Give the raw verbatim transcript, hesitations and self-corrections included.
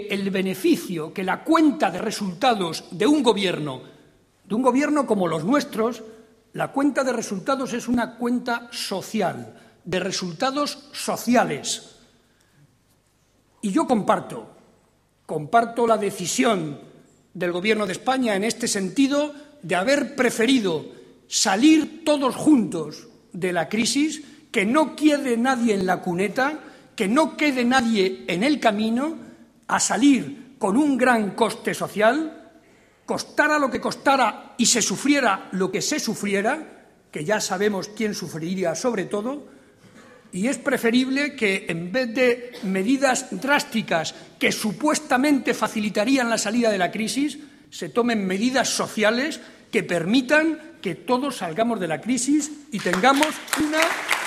el beneficio, que la cuenta de resultados de un gobierno, de un gobierno como los nuestros, la cuenta de resultados es una cuenta social, de resultados sociales. Y yo comparto, comparto la decisión del Gobierno de España en este sentido de haber preferido salir todos juntos de la crisis, que no quede nadie en la cuneta, que no quede nadie en el camino, a salir con un gran coste social, costara lo que costara y se sufriera lo que se sufriera, que ya sabemos quién sufriría sobre todo, y es preferible que en vez de medidas drásticas que supuestamente facilitarían la salida de la crisis, se tomen medidas sociales que permitan que todos salgamos de la crisis y tengamos una